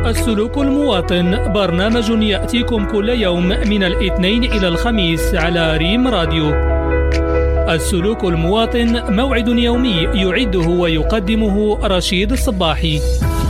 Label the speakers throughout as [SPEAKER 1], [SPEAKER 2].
[SPEAKER 1] السلوك المواطن، برنامج يأتيكم كل يوم من الاثنين إلى الخميس على ريم راديو. السلوك المواطن موعد يومي يعده ويقدمه رشيد الصباحي.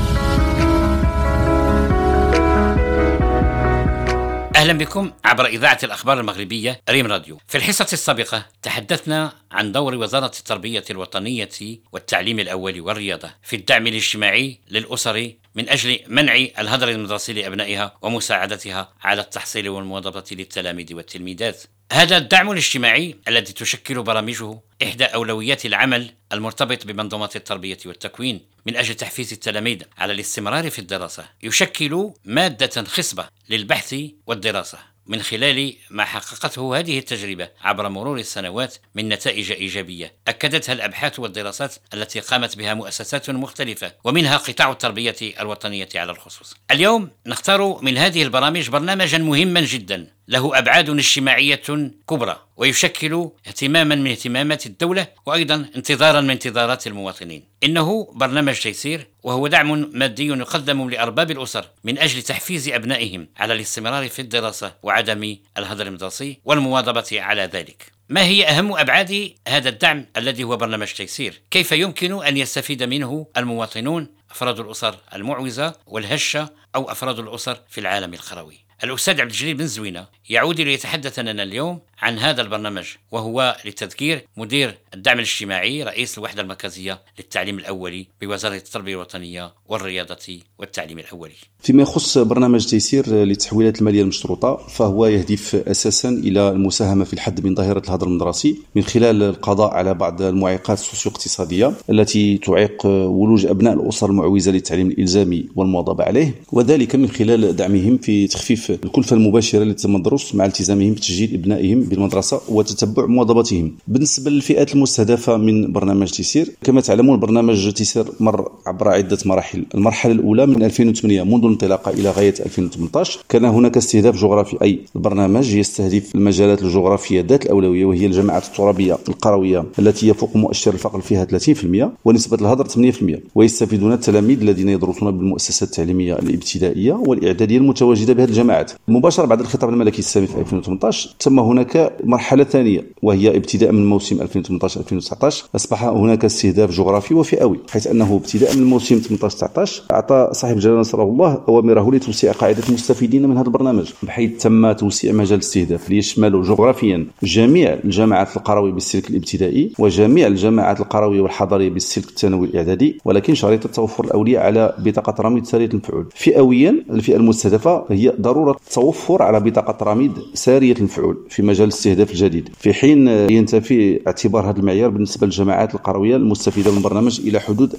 [SPEAKER 2] أهلا بكم عبر إذاعة الأخبار المغربية ريم راديو. في الحصة السابقة تحدثنا عن دور وزارة التربية الوطنية والتعليم الأولي والرياضة في الدعم الاجتماعي للأسر من أجل منع الهدر المدرسي لأبنائها ومساعدتها على التحصيل والمواظبة للتلاميذ والتلميذات. هذا الدعم الاجتماعي الذي تشكل برامجه إحدى أولويات العمل المرتبط بمنظومة التربية والتكوين من أجل تحفيز التلاميذ على الاستمرار في الدراسة، يشكل مادة خصبة للبحث والدراسة من خلال ما حققته هذه التجربة عبر مرور السنوات من نتائج إيجابية أكدتها الأبحاث والدراسات التي قامت بها مؤسسات مختلفة ومنها قطاع التربية الوطنية على الخصوص. اليوم نختار من هذه البرامج برنامجا مهما جدا له أبعاد اجتماعية كبرى ويشكل اهتماما من اهتمامات الدولة وأيضا انتظارا من انتظارات المواطنين. إنه برنامج تيسير، وهو دعم مادي يقدم لأرباب الأسر من أجل تحفيز أبنائهم على الاستمرار في الدراسة وعدم الهدر المدرسي والمواظبة على ذلك. ما هي أهم أبعاد هذا الدعم الذي هو برنامج تيسير؟ كيف يمكن أن يستفيد منه المواطنون، أفراد الأسر المعوزة والهشة أو أفراد الأسر في العالم القروي؟ الأستاذ عبد الجليل بن زوينة يعود ليتحدث لنا اليوم عن هذا البرنامج، وهو للتذكير مدير الدعم الاجتماعي رئيس الوحدة المركزية للتعليم الأولي بوزارة التربية الوطنية والرياضة والتعليم الأولي.
[SPEAKER 3] فيما يخص برنامج تيسير للتحويلات المالية المشروطة، فهو يهدف أساسا إلى المساهمة في الحد من ظاهرة الهدر المدرسي من خلال القضاء على بعض المعيقات السوسيو-اقتصادية التي تعيق ولوج أبناء الأسر المعوزة للتعليم الإلزامي والمواظبة عليه، وذلك من خلال دعمهم في تخفيف الكلفة المباشرة للتمدرس مع التزامهم بتسجيل ابنائهم بالمدرسة وتتبع مواظبتهم. بالنسبة للفئات المستهدفة من برنامج تيسير، كما تعلمون برنامج تيسير مر عبر عدة مراحل. المرحلة الأولى من 2008 منذ الانطلاقة إلى غاية 2018 كان هناك استهداف جغرافي، أي البرنامج يستهدف المجالات الجغرافية ذات الأولوية، وهي الجماعات الترابية القروية التي يفوق مؤشر الفقر فيها 30% ونسبة الهدر 8%، ويستفيدون التلاميذ الذين يدرسون بالمؤسسات التعليمية الابتدائية والإعدادية المتواجدة بهذه الجماعات. مباشرة بعد الخطاب الملكي السامي في 2018 تم هناك مرحلة ثانية، وهي ابتداء من موسم 2018-2019 أصبح هناك استهداف جغرافي وفئوي، حيث أنه ابتداء من موسم 18-19 أعطى صاحب الجلالة نصره الله أوامره لتوسيع قاعدة المستفيدين من هذا البرنامج، بحيث تم توسيع مجال الاستهداف ليشمل جغرافيا جميع الجامعات القروية بالسلك الابتدائي وجميع الجامعات القروية والحضرية بالسلك الثانوي الإعدادي، ولكن شريطة توفر الأولياء على بطاقة رميد سارية المفعول. فئويا الفئة المستهدفة هي ضرورة التوفر على بطاقة رميد سارية المفعول في مجال الاستهداف الجديد، في حين ينتفي اعتبار هذا المعيار بالنسبة للجامعات القروية المستفيدة من البرنامج إلى حدود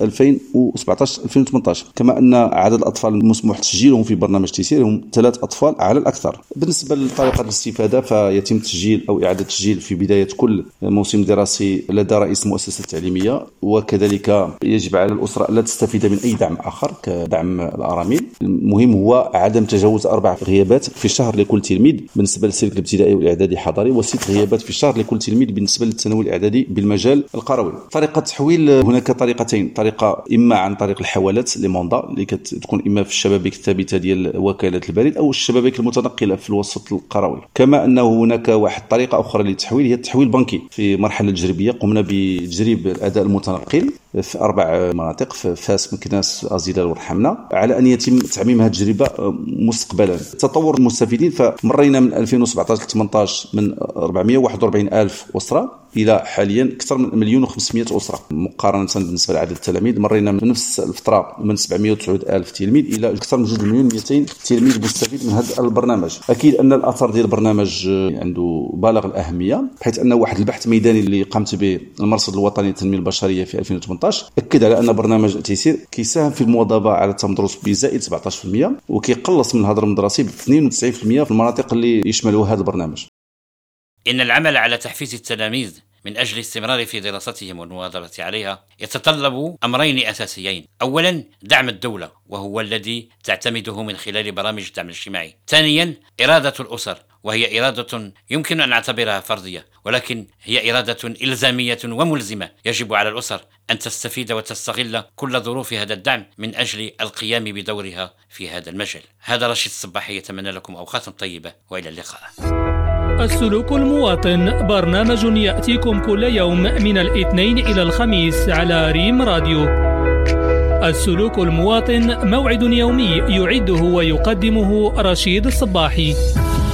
[SPEAKER 3] 2017-2018. كما أن عدد الأطفال المسموح تسجيلهم في برنامج تيسير هم 3 أطفال على الأكثر. بالنسبة لطريقة الاستفادة، فيتم تسجيل أو إعادة تسجيل في بداية كل موسم دراسي لدى رئيس المؤسسة التعليمية، وكذلك يجب على الأسرة ألا تستفيد من أي دعم آخر كدعم الأرامل. المهم هو عدم تجاوز 4 غيابات في الشهر لكل تلميذ بالنسبة للسلك الابتدائي والإعدادي حضري، و6 غيابات في الشهر لكل تلميذ بالنسبة للثانوي الإعدادي بالمجال القروي. طريقة التحويل هناك طريقتين، طريقة إما عن طريق الحوالات لي موندا اللي كتكون إما في الشبابيك الثابتة ديال وكالة البريد أو الشبابيك المتنقلة في الوسط القروي. كما أنه هناك واحد طريقة أخرى للتحويل هي التحويل البنكي. في مرحلة تجريبية قمنا بتجريب الأداء المتنقل في 4 مناطق، في فاس، مكناس، أزيلال ورحمنا، على أن يتم تعميم هذه التجربة مستقبلا. تطور المستفيدين، فمرينا من 2017-18 من 441 ألف أسرة إلى حاليا أكثر من 1,500,000 أسرة. مقارنة بالنسبة لعدد التلاميذ مرينا من نفس الفترة من 709 ألف تلميذ إلى أكثر من 2,200,000 تلميذ مستفيد من هذا البرنامج. أكيد أن الأثر ديال البرنامج عنده بالغ الأهمية، بحيث أن واحد البحث ميداني اللي قامت به المرصد الوطني للتنمية البشرية في 2018 أكد على أن برنامج تيسير كيساهم في المواظبة على التمدرس بزائد 17%، وكيقلص من الهدر المدرسي ب 92% في المناطق اللي يشملها هذا البرنامج.
[SPEAKER 2] إن العمل على تحفيز التلاميذ من أجل الاستمرار في دراستهم والمواظبة عليها يتطلب أمرين أساسيين: أولا دعم الدولة وهو الذي تعتمده من خلال برامج الدعم الاجتماعي، ثانيا إرادة الأسر وهي إرادة يمكن أن نعتبرها فرضية، ولكن هي إرادة إلزامية وملزمة. يجب على الأسر أن تستفيد وتستغل كل ظروف هذا الدعم من أجل القيام بدورها في هذا المجال. هذا رشيد الصباحي، يتمنى لكم أوقات طيبة وإلى اللقاء.
[SPEAKER 1] السلوك المواطن برنامج يأتيكم كل يوم من الاثنين إلى الخميس على ريم راديو. السلوك المواطن موعد يومي يعده ويقدمه رشيد الصباحي.